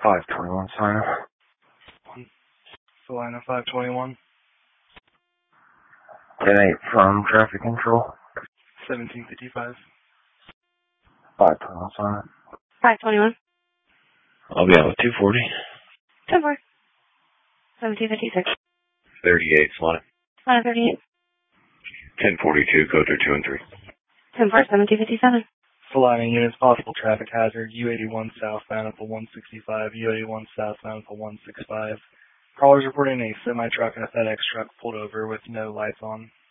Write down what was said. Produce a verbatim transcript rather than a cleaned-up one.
five twenty-one sign up. Salina five twenty-one. ten eight from traffic control. seventeen fifty-five. five twenty-one sign up. five twenty-one. I'll be out with two forty. ten four. seventeen fifty-six. thirty-eight, Salina. Salina thirty-eight. ten forty-two, code through two and three. ten four, seventeen fifty-seven. Salina units, possible traffic hazard, U eighty-one southbound at the one sixty-five, U eighty-one southbound at the one sixty-five. Callers reporting a semi-truck and a FedEx truck pulled over with no lights on.